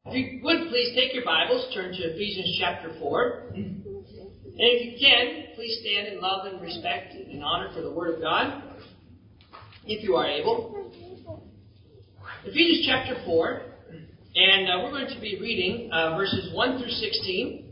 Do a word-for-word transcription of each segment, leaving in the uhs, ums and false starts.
If you would please take your Bibles, turn to Ephesians chapter four. And if you can, please stand in love and respect and honor for the Word of God, if you are able. Ephesians chapter four, and uh, we're going to be reading uh, verses one through sixteen.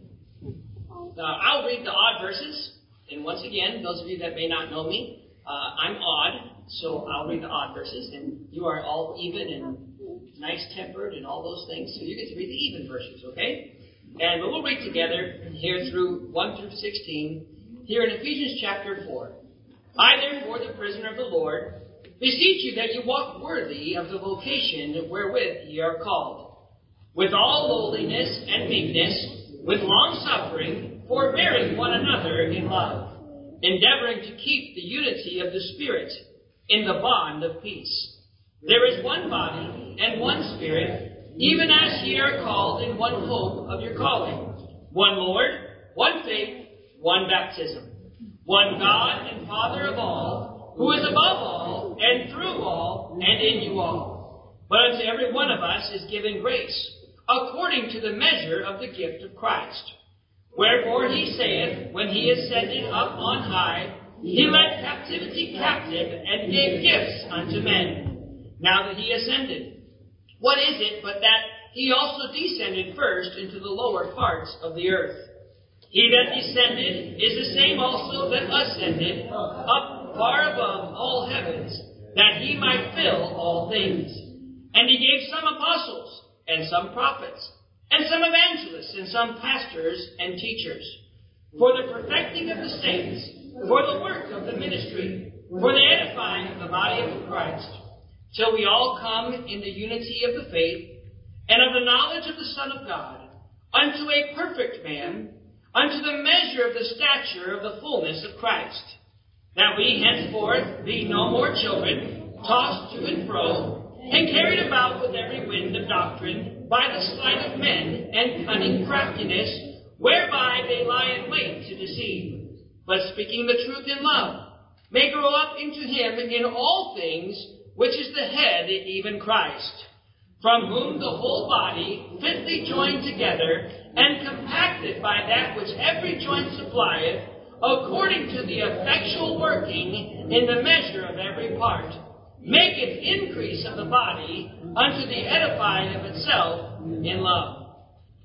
Uh, I'll read the odd verses, and once again, those of you that may not know me, uh, I'm odd, so I'll read the odd verses, and you are all even and nice-tempered and all those things, so you get to read the even verses, okay? And but we'll read together here through one through sixteen, here in Ephesians chapter four. I, therefore, the prisoner of the Lord, beseech you that you walk worthy of the vocation wherewith ye are called, with all lowliness and meekness, with long-suffering, forbearing one another in love, endeavoring to keep the unity of the Spirit in the bond of peace. There is one body and one Spirit, even as ye are called in one hope of your calling, one Lord, one faith, one baptism, one God and Father of all, who is above all, and through all, and in you all. But unto every one of us is given grace, according to the measure of the gift of Christ. Wherefore he saith, when he ascended up on high, he led captivity captive, and gave gifts unto men. Now that he ascended, what is it but that he also descended first into the lower parts of the earth? He that descended is the same also that ascended up far above all heavens, that he might fill all things. And he gave some apostles, and some prophets, and some evangelists, and some pastors and teachers, for the perfecting of the saints, for the work of the ministry, for the edifying of the body of Christ, till we all come in the unity of the faith, and of the knowledge of the Son of God, unto a perfect man, unto the measure of the stature of the fullness of Christ, that we henceforth be no more children, tossed to and fro, and carried about with every wind of doctrine, by the sleight of men and cunning craftiness, whereby they lie in wait to deceive, but speaking the truth in love, may grow up into him in all things, which is the head, even Christ, from whom the whole body, fitly joined together, and compacted by that which every joint supplieth, according to the effectual working in the measure of every part, maketh increase of the body unto the edifying of itself in love.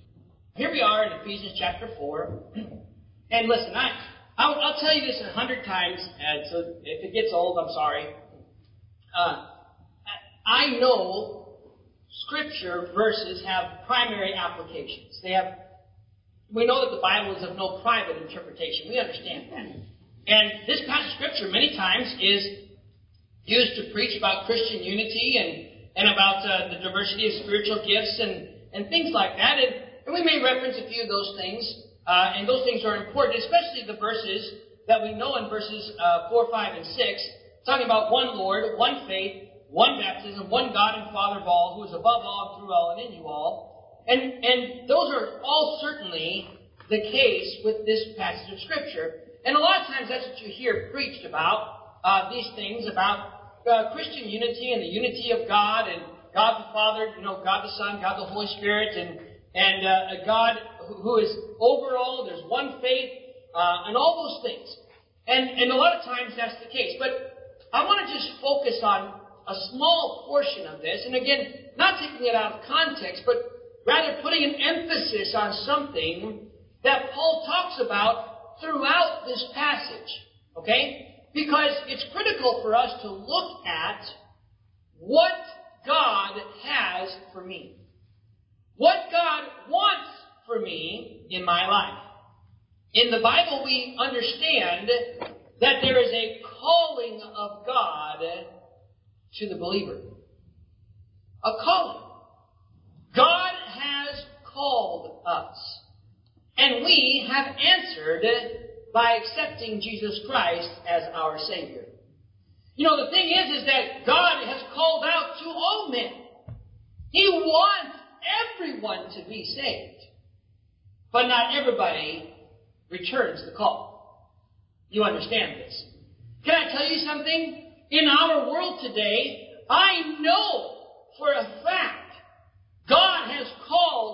Here we are in Ephesians chapter four. And listen, I, I'll, I'll tell you this a hundred times, and so if it gets old, I'm sorry. Uh, I know Scripture verses have primary applications. They have. We know that the Bible is of no private interpretation. We understand that. And this passage of Scripture many times is used to preach about Christian unity and, and about uh, the diversity of spiritual gifts and, and things like that. And, and we may reference a few of those things. Uh, and those things are important, especially the verses that we know in verses uh, four, five, and six. Talking about one Lord, one faith, one baptism, one God and Father of all, who is above all, through all, and in you all. And, and those are all certainly the case with this passage of Scripture. And a lot of times that's what you hear preached about, uh, these things, about uh, Christian unity and the unity of God, and God the Father, you know, God the Son, God the Holy Spirit, and, and uh, a God who is over all. There's one faith, uh, and all those things. And, and a lot of times that's the case. But I want to just focus on a small portion of this, and again, not taking it out of context, but rather putting an emphasis on something that Paul talks about throughout this passage, okay? Because it's critical for us to look at what God has for me, what God wants for me in my life. In the Bible, we understand that there is a calling of God to the believer. A calling. God has called us. And we have answered by accepting Jesus Christ as our Savior. You know, the thing is, is that God has called out to all men. He wants everyone to be saved. But not everybody returns the call. You understand this. Can I tell you something? In our world today, I know for a fact God has called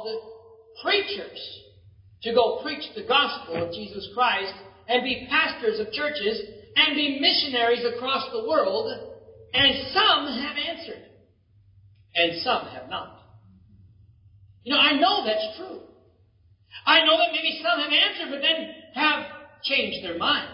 to go preach the gospel of Jesus Christ and be pastors of churches and be missionaries across the world, and some have answered, and some have not. You know, I know that's true. I know that maybe some have answered, but then have changed their mind.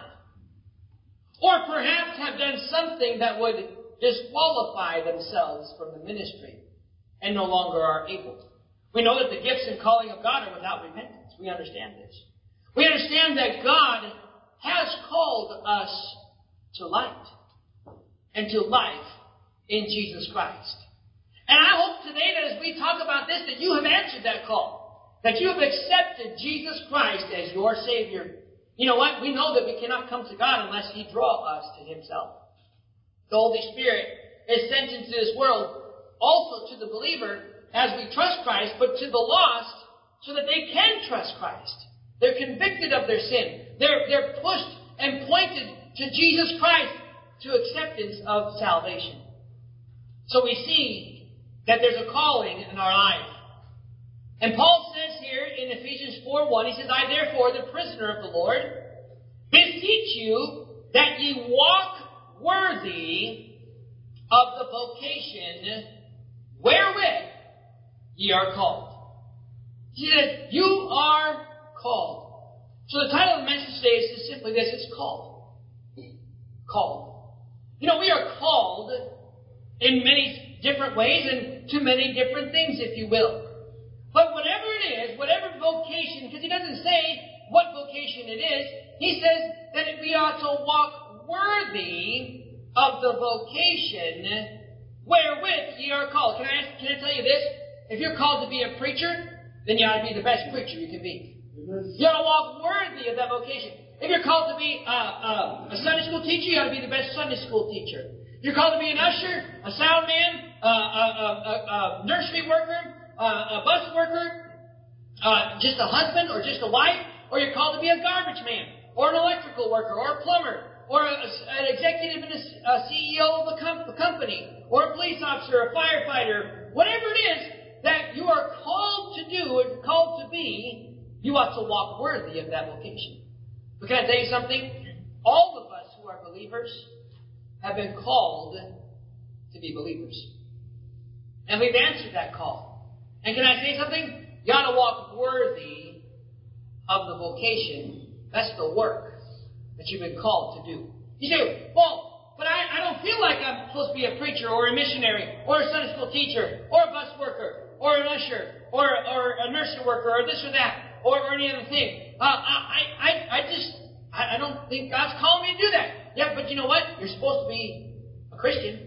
Or perhaps have done something that would disqualify themselves from the ministry and no longer are able. We know that the gifts and calling of God are without repentance. We understand this. We understand that God has called us to light and to life in Jesus Christ. And I hope today that as we talk about this, that you have answered that call. That you have accepted Jesus Christ as your Savior. You know what? We know that we cannot come to God unless He draw us to Himself. The Holy Spirit is sent into this world also to the believer as we trust Christ, but to the lost so that they can trust Christ. They're convicted of their sin. They're, they're pushed and pointed to Jesus Christ to acceptance of salvation. So we see that there's a calling in our life. And Paul says here in Ephesians four one, he says, I therefore, the prisoner of the Lord, beseech you that ye walk worthy of the vocation wherewith ye are called. He says, you are called. So the title of the message today is simply this, it's called. Called. You know, we are called in many different ways and to many different things, if you will. But whatever it is, whatever vocation, because he doesn't say what vocation it is, he says that we ought to walk worthy of the vocation wherewith ye are called. Can I ask, can I tell you this? If you're called to be a preacher, then you ought to be the best preacher you can be. You ought to walk worthy of that vocation. If you're called to be uh, uh, a Sunday school teacher, you ought to be the best Sunday school teacher. If you're called to be an usher, a sound man, uh, a, a, a, a nursery worker, uh, a bus worker, uh, just a husband or just a wife, or you're called to be a garbage man, or an electrical worker, or a plumber, or a, an executive and a, a C E O of a, com- a company, or a police officer, a firefighter, whatever it is that you are called to do and called to be, you ought to walk worthy of that vocation. But can I tell you something? All of us who are believers have been called to be believers. And we've answered that call. And can I say something? You ought to walk worthy of the vocation. That's the work that you've been called to do. You say, well, but I, I don't feel like I'm supposed to be a preacher or a missionary or a Sunday school teacher or a bus worker or an usher or, or a nursery worker or this or that or, or any other thing. Uh, I, I, I just, I, I don't think God's calling me to do that. Yeah, but you know what? You're supposed to be a Christian.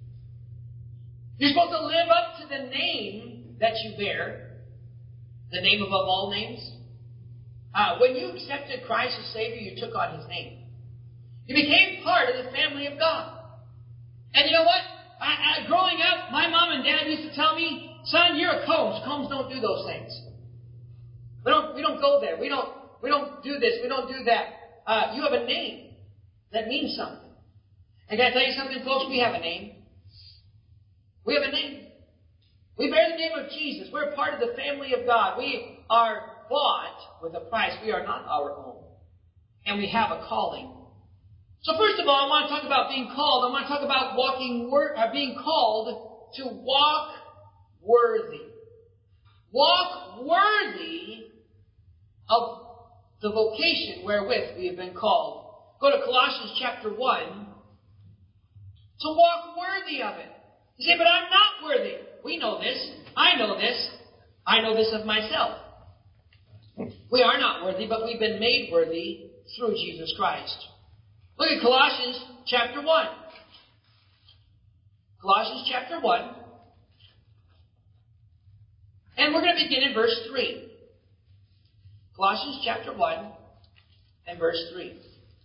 You're supposed to live up to the name that you bear, the name above all names. Uh, when you accepted Christ as Savior, you took on His name. You became part of the family of God. And you know what? I, I, growing up, my mom and dad used to tell me, son, you're a Combs. Combs don't do those things. We don't, we don't go there. We don't, we don't do this. We don't do that. Uh, you have a name that means something. And can I tell you something, folks? We have a name. We have a name. We bear the name of Jesus. We're part of the family of God. We are bought with a price. We are not our own. And we have a calling. So first of all, I want to talk about being called. I want to talk about walking, wor- uh, being called to walk worthy. Walk worthy of the vocation wherewith we have been called. Go to Colossians chapter one. To walk worthy of it. You say, but I'm not worthy. We know this. I know this. I know this of myself. We are not worthy, but we've been made worthy through Jesus Christ. Look at Colossians chapter one. Colossians chapter one. And we're going to begin in verse three. Colossians chapter one and verse three.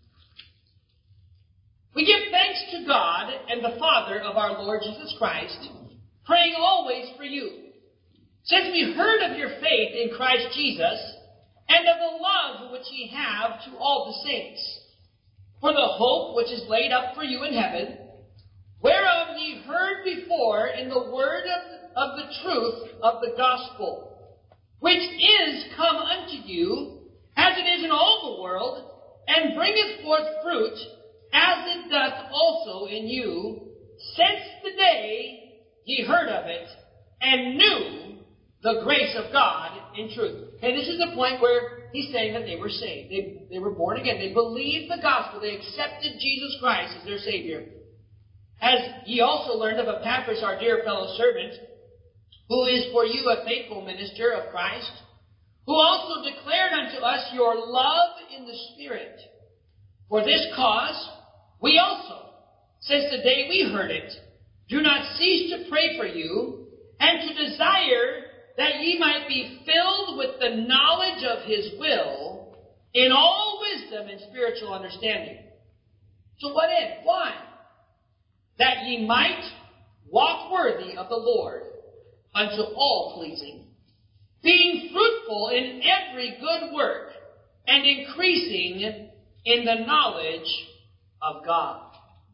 We give thanks to God and the Father of our Lord Jesus Christ, praying always for you, since we heard of your faith in Christ Jesus, and of the love which ye have to all the saints, for the hope which is laid up for you in heaven, whereof ye heard before in the word of, of the truth of the gospel, which is come unto you, as it is in all the world, and bringeth forth fruit, as it doth also in you, since the day ye heard of it, and knew the grace of God in truth. And this is the point where he's saying that they were saved. They, they were born again. They believed the gospel. They accepted Jesus Christ as their Savior. As ye also learned of Epaphras, our dear fellow servant, who is for you a faithful minister of Christ, who also declared unto us your love in the Spirit. For this cause, we also, since the day we heard it, do not cease to pray for you, and to desire that ye might be filled with the knowledge of his will, in all wisdom and spiritual understanding. To what end? Why? That ye might walk worthy of the Lord, unto all pleasing, being fruitful in every good work, and increasing in the knowledge of God.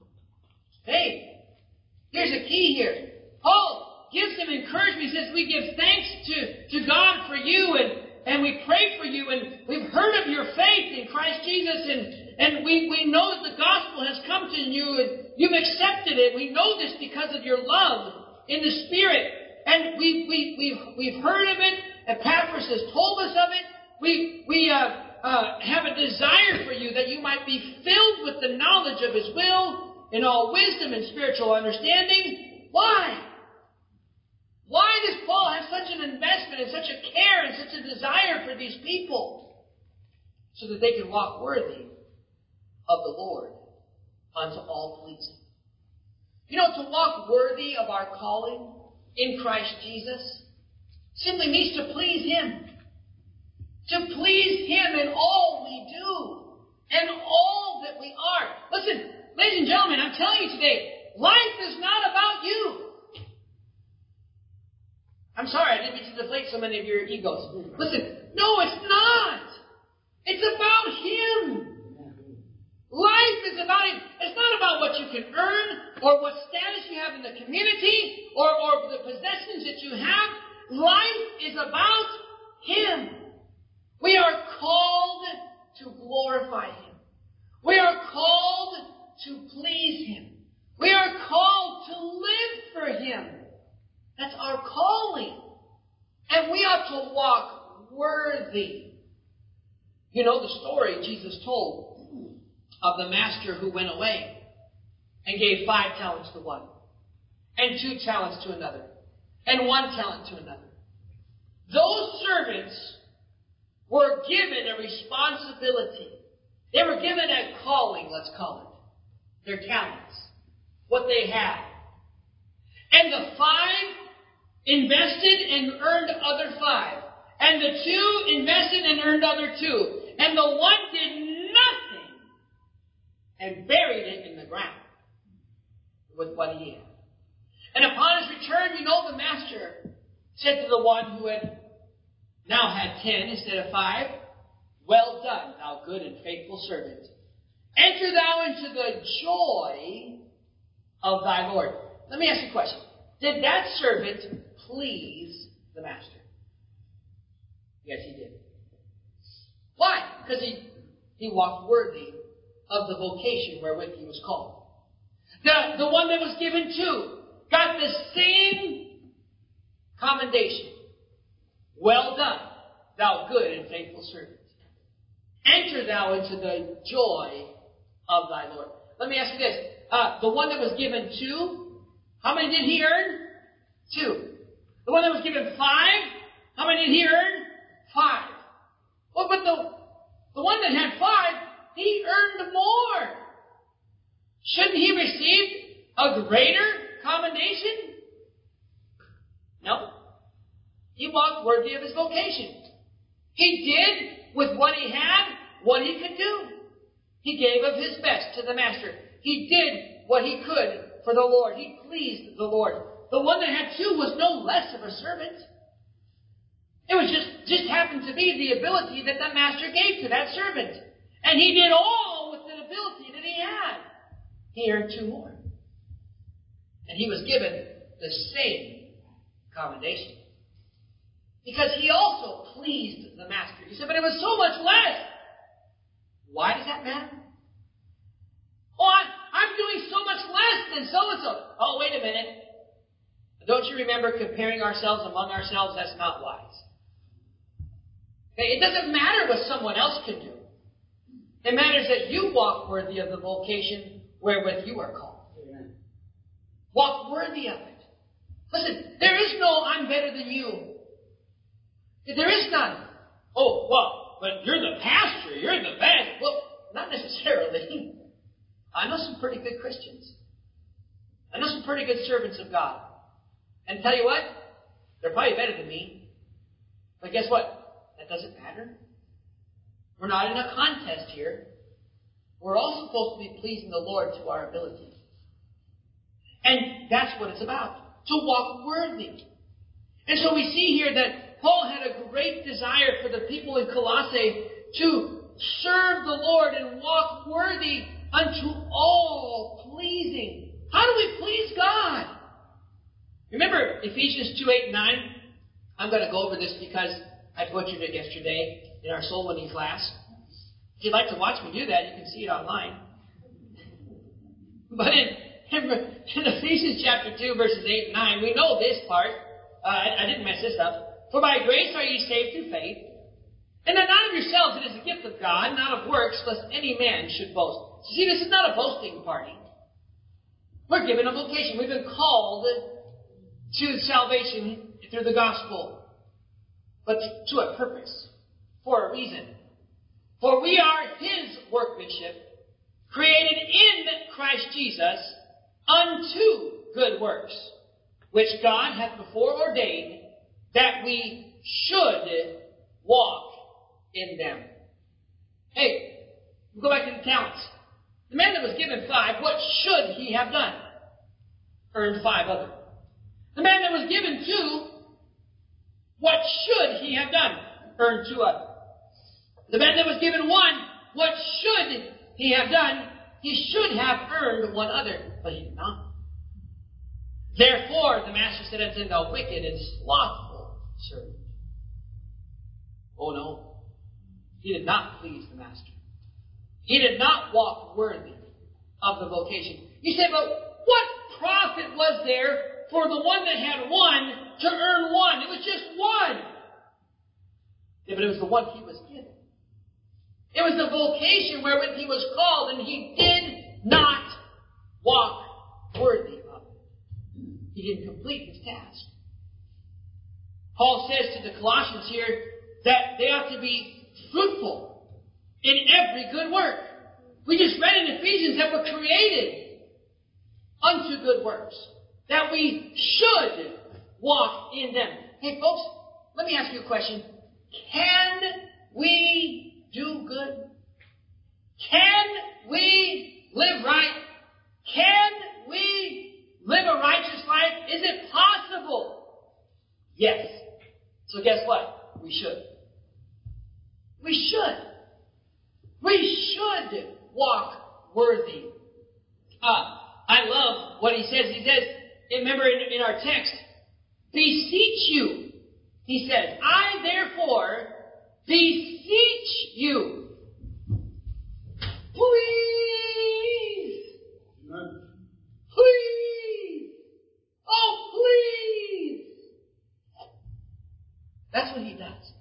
Hey, here's a key here. Paul gives them encouragement. He says, we give thanks to, to God for you, and, and we pray for you, and we've heard of your faith in Christ Jesus, and, and we, we know that the gospel has come to you, and you've accepted it. We know this because of your love in the Spirit. And we, we, we've, we've heard of it. Epaphras has told us of it. We, we uh, uh, have a desire for you that you might be filled with the knowledge of his will in all wisdom and spiritual understanding. Why? Why does Paul have such an investment and such a care and such a desire for these people? So that they can walk worthy of the Lord unto all pleasing. You know, to walk worthy of our calling in Christ Jesus simply means to please him. To please him in all we do and all that we are. Listen, ladies and gentlemen, I'm telling you today, life is not about you. I'm sorry, I didn't mean to deflate so many of your egos. Listen, no, it's not. It's about him. Life is about him. It's not about what you can earn or what status you have in the community or, or the possessions that you have. Life is about him. We are called to glorify him. We are called to please him. We are called to live for him. That's our calling. And we ought to walk worthy. You know the story Jesus told of the master who went away and gave five talents to one, and two talents to another, and one talent to another. Those servants were given a responsibility. They were given a calling, let's call it. Their talents. What they had. And the five invested and earned other five. And the two invested and earned other two. And the one did nothing and buried it in the ground with what he had. And upon his return, you know, the master said to the one who had now had ten instead of five, well done, thou good and faithful servant. Enter thou into the joy of thy Lord. Let me ask you a question. Did that servant please the master? Yes, he did. Why? Because he, he walked worthy of the vocation wherewith he was called. The, the one that was given two got the same commendation. Well done, thou good and faithful servant. Enter thou into the joy of thy Lord. Let me ask you this. Uh, the one that was given two, how many did he earn? Two. The one that was given five, how many did he earn? Five. Well, but the, the one that had five, he earned more. Shouldn't he receive a greater commendation? No. He walked worthy of his vocation. He did with what he had, what he could do. He gave of his best to the master. He did what he could for the Lord. He pleased the Lord. The one that had two was no less of a servant. It was just, just happened to be the ability that the master gave to that servant. And he did all with the ability that he had. He earned two more. And he was given the same commendation. because he also pleased the master. You said, but it was so much less. Why does that matter? Oh, I, I'm doing so much less than so-and-so. Oh, wait a minute. Don't you remember comparing ourselves among ourselves? That's not wise. Okay, it doesn't matter what someone else can do. It matters that you walk worthy of the vocation wherewith you are called. Amen. Walk worthy of it. Listen, there is no I'm better than you. There is none. Oh, well, but you're the pastor. You're the best. Well, not necessarily. I know some pretty good Christians. I know some pretty good servants of God. And tell you what, they're probably better than me. But guess what? That doesn't matter. We're not in a contest here. We're all supposed to be pleasing the Lord to our ability. And that's what it's about. To walk worthy. And so we see here that Paul had a great desire for the people in Colossae to serve the Lord and walk worthy unto all pleasing. How do we please God? Remember Ephesians two, eight, and nine? I'm going to go over this because I butchered it yesterday in our soul winning class. If you'd like to watch me do that, you can see it online. But in, in, in Ephesians chapter two, verses eight and nine, we know this part. Uh, I, I didn't mess this up. For by grace are ye saved through faith, and that not of yourselves, it is a gift of God, not of works, lest any man should boast. So see, this is not a boasting party. We're given a vocation. We've been called to salvation through the gospel, but to a purpose, for a reason. For we are His workmanship, created in Christ Jesus unto good works, which God hath before ordained that we should walk in them. Hey, we'll go back to the talents. The man that was given five, what should he have done? Earned five other. The man that was given two, what should he have done? Earned two other. The man that was given one, what should he have done? He should have earned one other, but he did not. Therefore, the master said unto him, thou wicked and slothful servant. Oh no, he did not please the master. He did not walk worthy of the vocation. You say, but what profit was there for the one that had one to earn one? It was just one. Yeah, but it was the one he was given. It was the vocation wherewith he was called, and he did not walk worthy of it. He didn't complete his task. Paul says to the Colossians here that they ought to be fruitful in every good work. We just read in Ephesians that we're created unto good works, that we should walk in them. Hey folks, let me ask you a question. Can we do good? Can we live right? Can we live a righteous life? Is it possible? Yes. So guess what? We should. We should. We should walk worthy. Uh, I love what he says. He says, remember in, in our text, beseech you. He says, I therefore beseech you. Please. Amen. Please. Oh, please. That's what he does.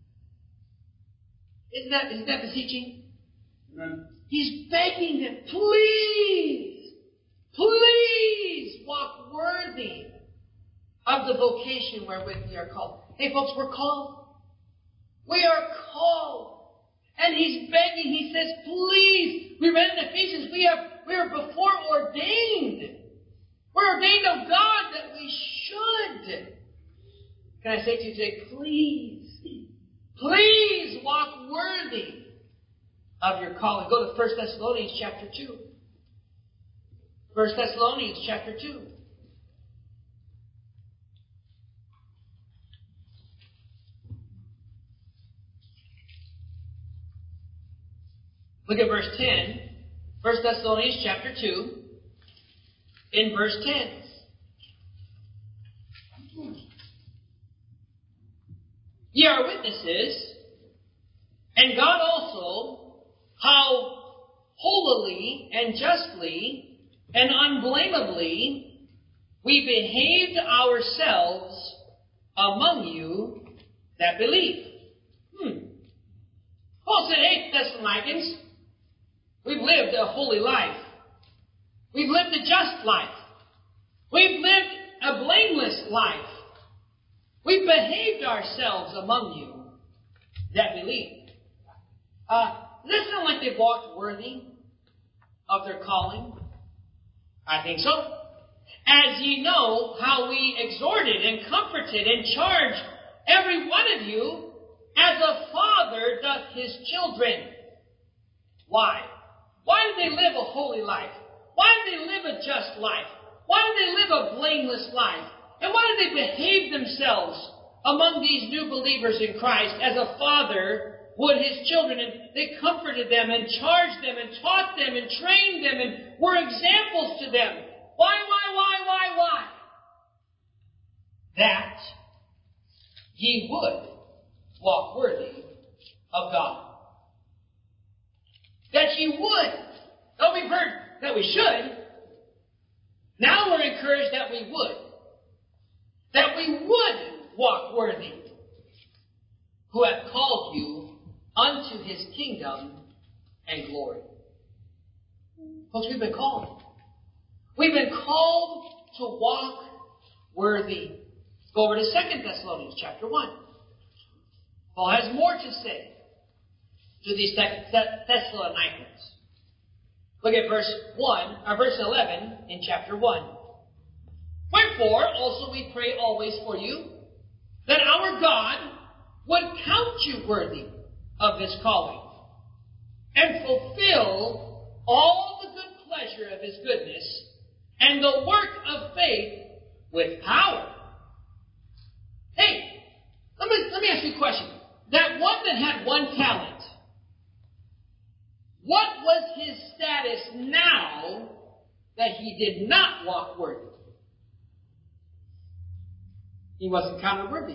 Isn't that, isn't that beseeching? Amen. He's begging them, please, please walk worthy of the vocation wherewith we are called. Hey folks, we're called. We are called. And he's begging, he says, please. We read in Ephesians, we have we are before ordained. We're ordained of God that we should. Can I say to you today, please, please walk worthy of your calling. Go to First Thessalonians chapter two. First Thessalonians chapter two. Look at verse ten. First Thessalonians chapter two. In verse ten. Ye are witnesses, and God also, how holily and justly and unblameably we behaved ourselves among you that believe. Hmm. Paul said, hey, Thessalonians, we've lived a holy life. We've lived a just life. We've lived a blameless life. We've behaved ourselves among you that believe. Uh, does that sound like they've walked worthy of their calling? I think so. As ye know how we exhorted and comforted and charged every one of you as a father doth his children. Why? Why did they live a holy life? Why did they live a just life? Why did they live a blameless life? And why did they behave themselves among these new believers in Christ as a father would his children? And they comforted them and charged them and taught them and trained them and were examples to them. Why, why, why, why, why? That ye would walk worthy of God. That ye would. Oh, we've heard that we should. Now we're encouraged that we would. That we would walk worthy, who hath called you unto his kingdom and glory. Folks, we've been called. We've been called to walk worthy. Let's go over to Second Thessalonians chapter one. Paul has more to say to these Thessalonians. Look at verse one, or verse eleven in chapter one. Wherefore also we pray always for you, that our God would count you worthy of this calling, and fulfill all the good pleasure of his goodness, and the work of faith with power. Hey, let me, let me ask you a question. That one that had one talent, what was his status now that he did not walk worthy? He wasn't counted worthy.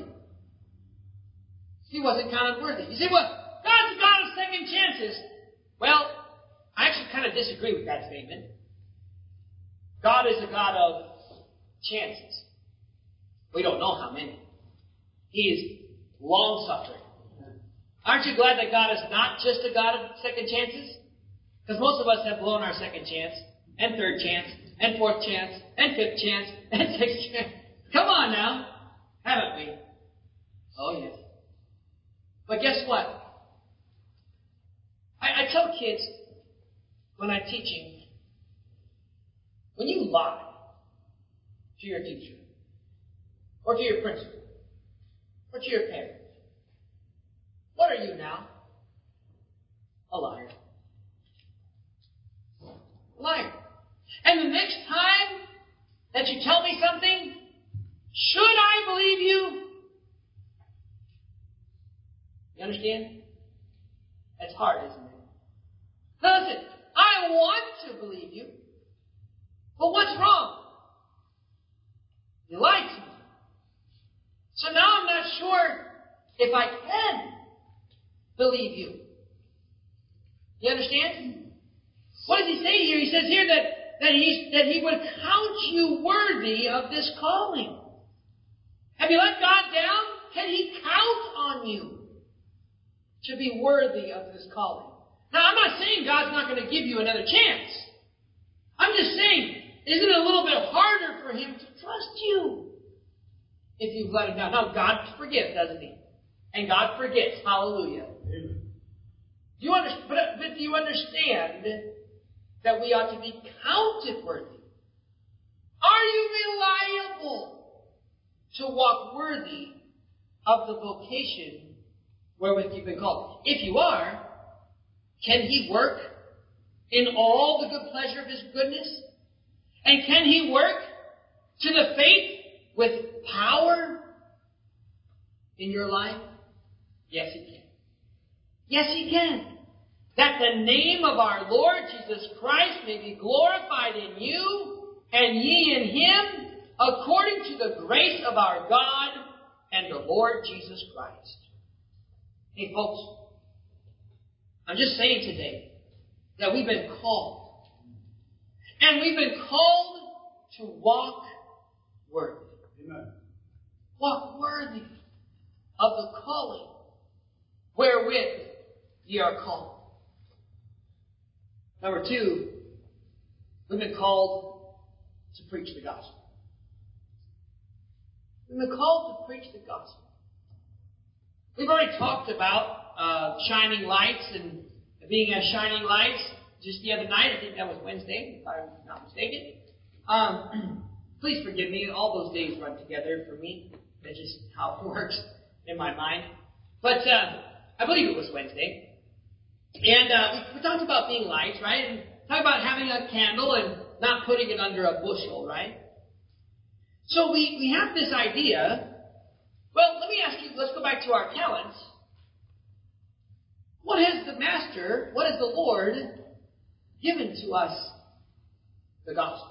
He wasn't counted worthy. You say, well, God's a God of second chances. Well, I actually kind of disagree with that statement. God is a God of chances. We don't know how many. He is long-suffering. Aren't you glad that God is not just a God of second chances? Because most of us have blown our second chance, and third chance, and fourth chance, and fifth chance, and sixth chance. Come on now. Haven't we? Oh, yes. But guess what? I, I tell kids when I'm teaching, when you lie to your teacher, or to your principal, or to your parents, what are you now? A liar. A liar. And the next time that you tell me something, should I believe you? You understand? That's hard, isn't it? Listen, I want to believe you. But what's wrong? You lied to me. So now I'm not sure if I can believe you. You understand? What does he say here? He says here that, that, he, that he would count you worthy of this calling. Have you let God down? Can he count on you to be worthy of this calling? Now, I'm not saying God's not going to give you another chance. I'm just saying, isn't it a little bit harder for him to trust you if you've let him down? Now, God forgives, doesn't he? And God forgets. Hallelujah. Amen. Do you understand? But, but do you understand that we ought to be counted worthy? Are you reliable to walk worthy of the vocation wherewith you've been called? If you are, can he work in all the good pleasure of his goodness? And can he work to the faith with power in your life? Yes, he can. Yes, he can. That the name of our Lord Jesus Christ may be glorified in you and ye in him, according to the grace of our God and the Lord Jesus Christ. Hey, folks, I'm just saying today that we've been called. And we've been called to walk worthy. Amen. Walk worthy of the calling wherewith ye are called. Number two, we've been called to preach the gospel. We've been called to preach the gospel. We've already talked about uh, shining lights and being as shining lights just the other night. I think that was Wednesday, if I'm not mistaken. Um, please forgive me. All those days run together for me. That's just how it works in my mind. But uh, I believe it was Wednesday. And uh, we, we talked about being lights, right? And talked about having a candle and not putting it under a bushel, right? So we, we have this idea. Well, let me ask you, let's go back to our talents. What has the Master, what has the Lord given to us? The gospel.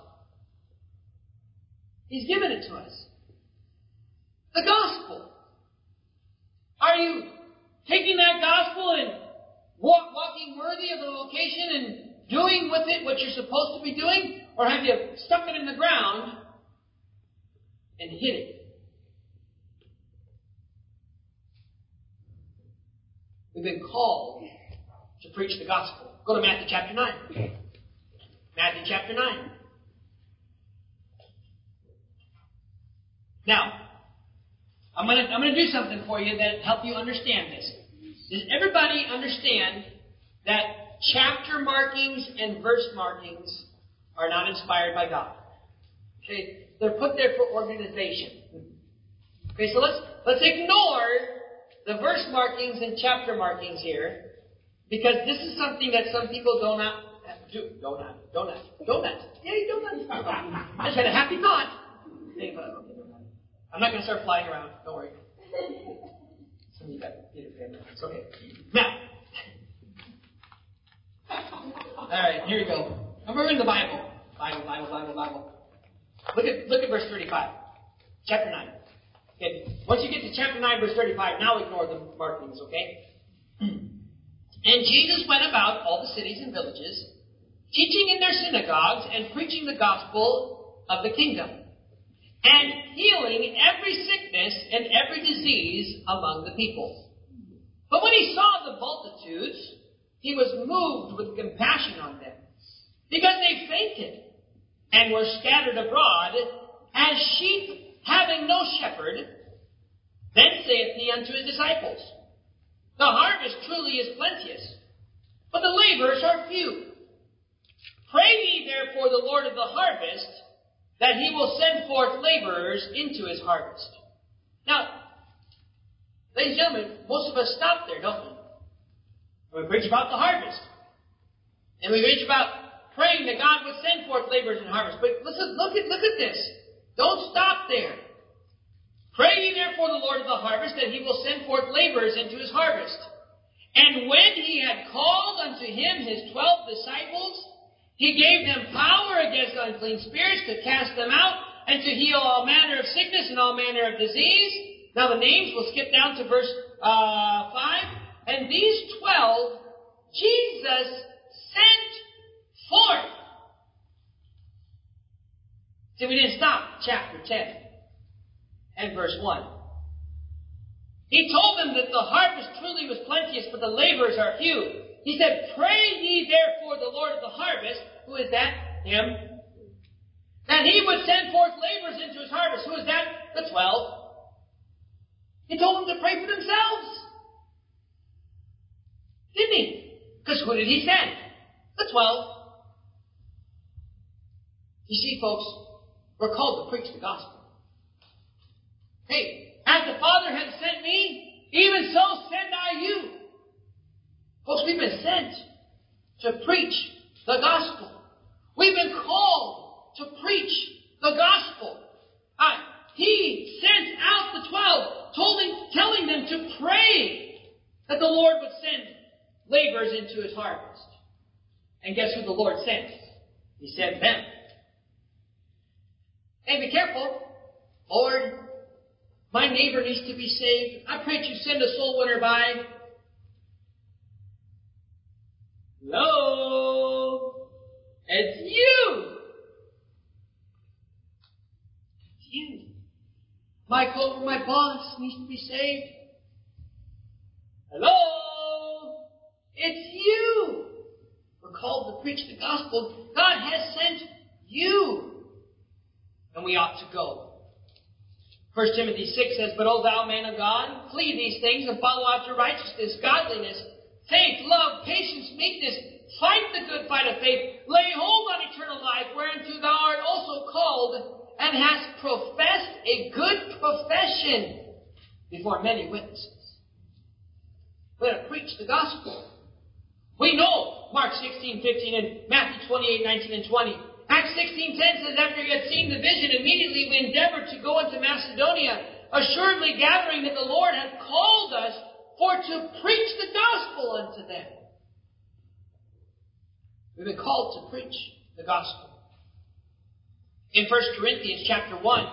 He's given it to us. The gospel. Are you taking that gospel and walk, walking worthy of the location and doing with it what you're supposed to be doing? Or have you stuck it in the ground and hid it? We've been called to preach the gospel. Go to Matthew chapter nine. Matthew chapter nine. Now, I'm going to I'm going to do something for you that help you understand this. Does everybody understand that chapter markings and verse markings are not inspired by God? Okay, they're put there for organization. Okay, so let's let's ignore the verse markings and chapter markings here, because this is something that some people do not do. Donut, donut, donut. Yay, donut! I just had a happy thought. I'm not going to start flying around. Don't worry. Some of you got Peter Pan. It's okay. Now, all right, here we go. And we're in the Bible. Bible, Bible, Bible, Bible. Look at look at verse thirty-five, chapter nine. Okay. Once you get to chapter nine, verse thirty-five, now ignore the markings, okay? And Jesus went about all the cities and villages, teaching in their synagogues and preaching the gospel of the kingdom, and healing every sickness and every disease among the people. But when he saw the multitudes, he was moved with compassion on them, because they fainted and were scattered abroad as sheep having no shepherd. Then saith he unto his disciples, the harvest truly is plenteous, but the laborers are few. Pray ye therefore the Lord of the harvest, that he will send forth laborers into his harvest. Now, ladies and gentlemen, most of us stop there, don't we? And we preach about the harvest. And we preach about praying that God would send forth laborers in harvest. But listen, look at look at this. Don't stop there. Pray ye therefore the Lord of the harvest, that he will send forth laborers into his harvest. And when he had called unto him his twelve disciples, he gave them power against unclean spirits to cast them out, and to heal all manner of sickness and all manner of disease. Now the names, we'll skip down to verse uh, five. And these twelve Jesus sent forth. See, we didn't stop chapter ten and verse one. He told them that the harvest truly was plenteous, but the laborers are few. He said, pray ye therefore the Lord of the harvest. Who is that? Him. That he would send forth laborers into his harvest. Who is that? The twelve. He told them to pray for themselves. Didn't he? Because who did he send? The twelve. You see, folks, we're called to preach the gospel. Hey, as the Father has sent me, even so send I you. Folks, we've been sent to preach the gospel. We've been called to preach the gospel. Uh, he sent out the twelve, told him, telling them to pray that the Lord would send laborers into his harvest. And guess who the Lord sent? He sent them. Hey, be careful. Lord, my neighbor needs to be saved. I pray that you send a soul winner by. Hello? It's you! It's you. My co my boss needs to be saved. Hello? It's you! We're called to preach the gospel. God has sent you. And we ought to go. First Timothy six says, But O thou man of God, flee these things and follow after righteousness, godliness, faith, love, patience, meekness. Fight the good fight of faith. Lay hold on eternal life, whereunto thou art also called, and hast professed a good profession before many witnesses. We're to preach the gospel. We know Mark sixteen fifteen and Matthew twenty-eight nineteen and twenty. Acts sixteen ten says, After he had seen the vision, immediately we endeavored to go into Macedonia, assuredly gathering that the Lord had called us for to preach the gospel unto them. We've been called to preach the gospel. In First Corinthians chapter one,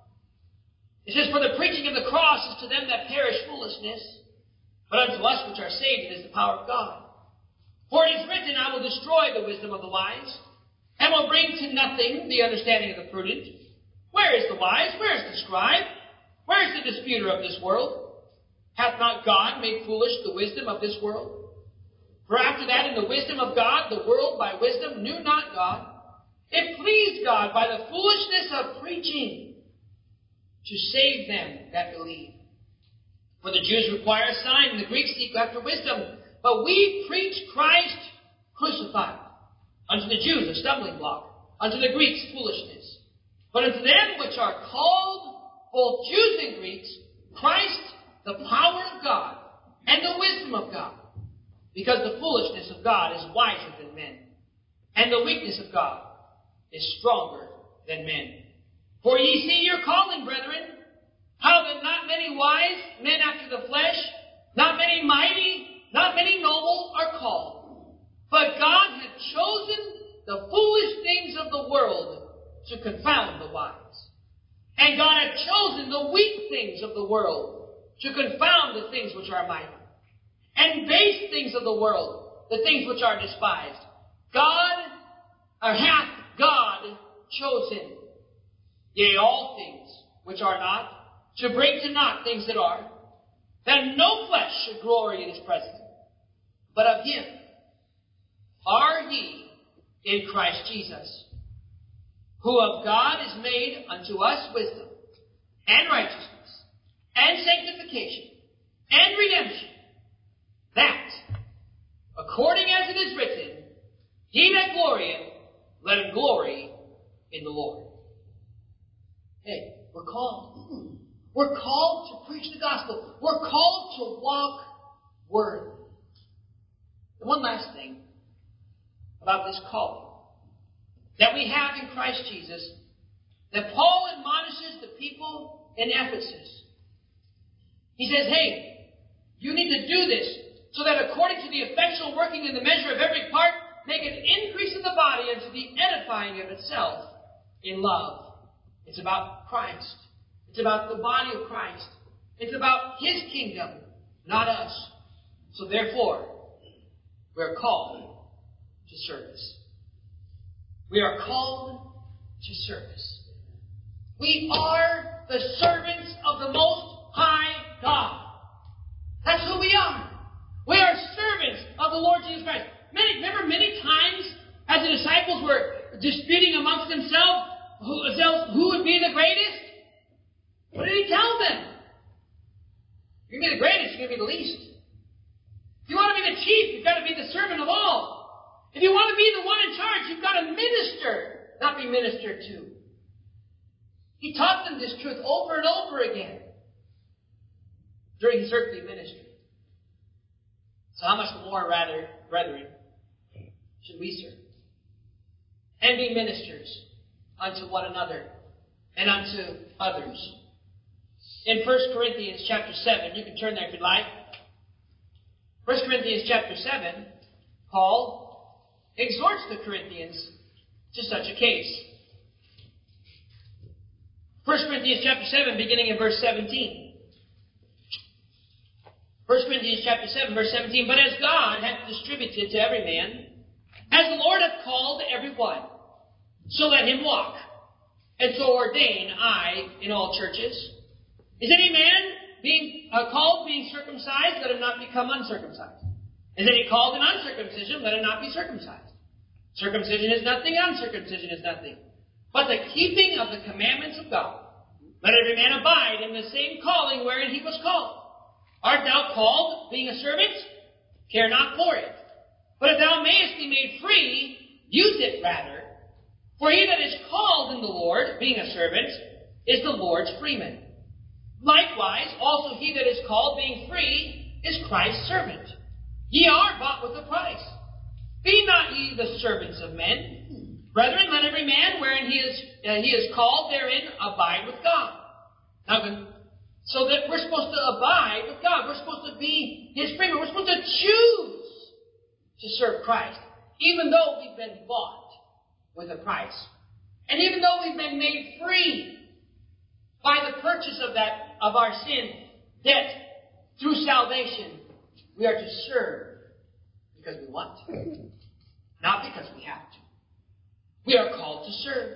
it says, For the preaching of the cross is to them that perish foolishness, but unto us which are saved it is the power of God. For it is written, I will destroy the wisdom of the wise, and will bring to nothing the understanding of the prudent. Where is the wise? Where is the scribe? Where is the disputer of this world? Hath not God made foolish the wisdom of this world? For after that, in the wisdom of God, the world by wisdom knew not God. It pleased God by the foolishness of preaching to save them that believe. For the Jews require a sign, and the Greeks seek after wisdom. But we preach Christ crucified. Unto the Jews a stumbling block, unto the Greeks foolishness. But unto them which are called, both Jews and Greeks, Christ the power of God, and the wisdom of God. Because the foolishness of God is wiser than men, and the weakness of God is stronger than men. For ye see your calling, brethren, how that not many wise men after the flesh, not many mighty, not many noble are called. But God hath chosen the foolish things of the world to confound the wise. And God hath chosen the weak things of the world to confound the things which are mighty. And base things of the world, the things which are despised. God, or hath God chosen, yea, all things which are not, to bring to naught things that are, that no flesh should glory in his presence. But of him are ye in Christ Jesus, who of God is made unto us wisdom, and righteousness, and sanctification, and redemption, that, according as it is written, he that glorieth, let him glory in the Lord. Hey, we're called. We're called to preach the gospel. We're called to walk worthy. And one last thing about this calling that we have in Christ Jesus, that Paul admonishes the people in Ephesus. He says, hey, you need to do this so that according to the effectual working in the measure of every part, make an increase in the body unto the edifying of itself in love. It's about Christ. It's about the body of Christ. It's about his kingdom, not us. So therefore, we're called to service. We are called to service. We are the servants of the Most High God. That's who we are. We are servants of the Lord Jesus Christ. Many, remember many times as the disciples were disputing amongst themselves who, who would be the greatest? What did he tell them? You're going to be the greatest, you're going to be the least. If you want to be the chief, you've got to be the servant of all. If you want to be the one in charge, you've got to minister, not be ministered to. He taught them this truth over and over again during his earthly ministry. So how much more, rather, brethren, should we serve? And be ministers unto one another and unto others. In First Corinthians chapter seven, you can turn there if you'd like. First Corinthians chapter seven, Paul exhorts the Corinthians to such a case. First Corinthians chapter seven, beginning in verse seventeen. First Corinthians chapter seven, verse seventeen, but as God hath distributed to every man, as the Lord hath called every one, so let him walk. And so ordain I in all churches. Is any man being uh, called being circumcised? Let him not become uncircumcised. Is any called in uncircumcision? Let him not be circumcised. Circumcision is nothing, uncircumcision is nothing, but the keeping of the commandments of God. Let every man abide in the same calling wherein he was called. Art thou called, being a servant? Care not for it. But if thou mayest be made free, use it rather. For he that is called in the Lord, being a servant, is the Lord's freeman. Likewise, also he that is called, being free, is Christ's servant. Ye are bought with a price. Be not ye the servants of men. Brethren, let every man wherein he is uh, he is called therein abide with God. Now, so that we're supposed to abide with God. We're supposed to be His freemen. We're supposed to choose to serve Christ, even though we've been bought with a price. And even though we've been made free by the purchase of that of our sin debt through salvation, we are to serve because we want to, not because we have to. We are called to serve.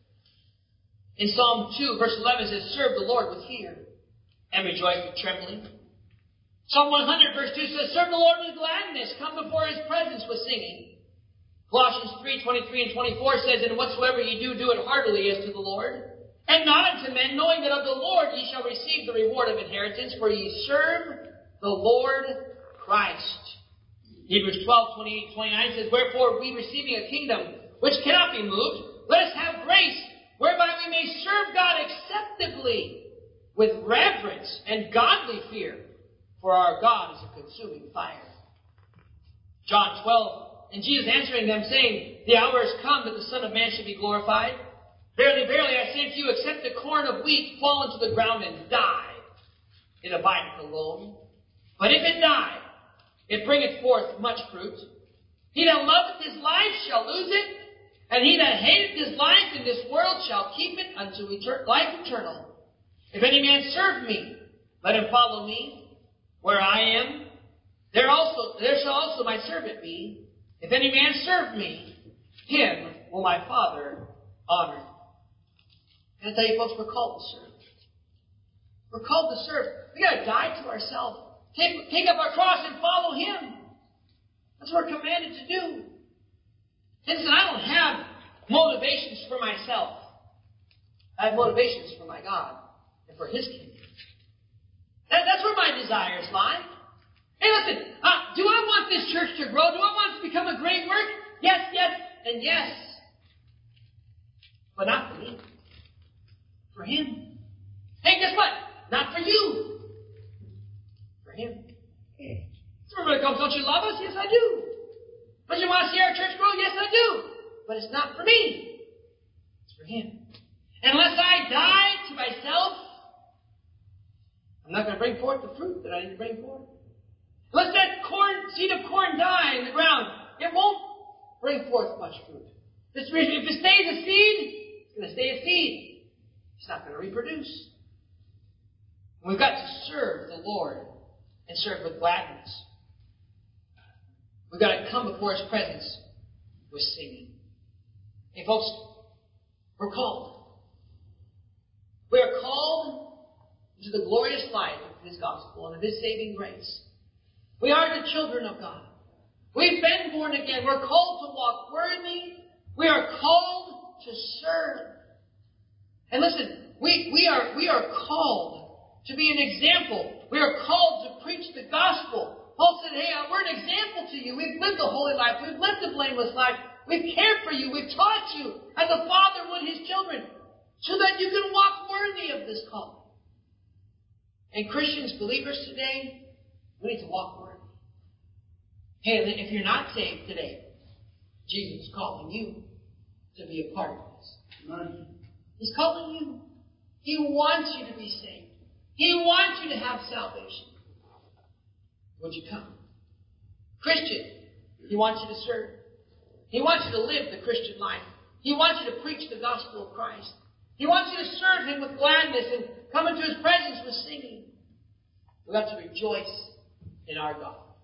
In Psalm two, verse eleven, it says, serve the Lord with fear and rejoice with trembling. Psalm one hundred, verse two says, serve the Lord with gladness. Come before His presence with singing. Colossians three, twenty-three and twenty-four says, and whatsoever ye do, do it heartily as to the Lord, and not unto men, knowing that of the Lord ye shall receive the reward of inheritance, for ye serve the Lord Christ. Hebrews twelve, twenty-eight, twenty-nine says, wherefore we receiving a kingdom which cannot be moved, let us have grace, whereby we may serve God acceptably, with reverence and godly fear, for our God is a consuming fire. John twelve, and Jesus answering them, saying, the hour is come that the Son of Man should be glorified. Verily, verily, I say unto you, except the corn of wheat fall into the ground and die, it abideth alone. But if it die, it bringeth forth much fruit. He that loveth his life shall lose it, and he that hateth his life in this world shall keep it unto etern- life eternal. If any man serve me, let him follow me. Where I am, there also there shall also my servant be. If any man serve me, him will my Father honor. And I tell you, folks, we're called to serve. We're called to serve. We got to die to ourselves. Take, take up our cross and follow Him. That's what we're commanded to do. Listen, I don't have motivations for myself. I have motivations for my God and for His kingdom. That, that's where my desires lie. Hey, listen, uh, do I want this church to grow? Do I want it to become a great work? Yes, yes, and yes. But not for me. For Him. Hey, guess what? Not for you. For Him. So everybody comes, don't you love us? Yes, I do. Don't you want to see our church grow? Yes, I do. But it's not for me. It's for Him. Unless I die to myself, I'm not going to bring forth the fruit that I need to bring forth. Unless that corn, seed of corn die in the ground, it won't bring forth much fruit. If it stays a seed, it's going to stay a seed. It's not going to reproduce. We've got to serve the Lord and serve with gladness. We've got to come before His presence with singing. Hey, folks, we're called. We are called to the glorious life of His gospel and of His saving grace. We are the children of God. We've been born again. We're called to walk worthy. We are called to serve. And listen, we, we are we are called to be an example. We are called to preach the gospel. Paul said, hey, we're an example to you. We've lived a holy life. We've lived a blameless life. We've cared for you. We've taught you as a father would his children so that you can walk worthy of this call. And Christians, believers today, we need to walk worthy. Hey, if you're not saved today, Jesus is calling you to be a part of this. He's calling you. He wants you to be saved. He wants you to have salvation. Would you come? Christian, He wants you to serve. He wants you to live the Christian life. He wants you to preach the gospel of Christ. He wants you to serve Him with gladness and come into His presence with singing. We've got to rejoice in our God.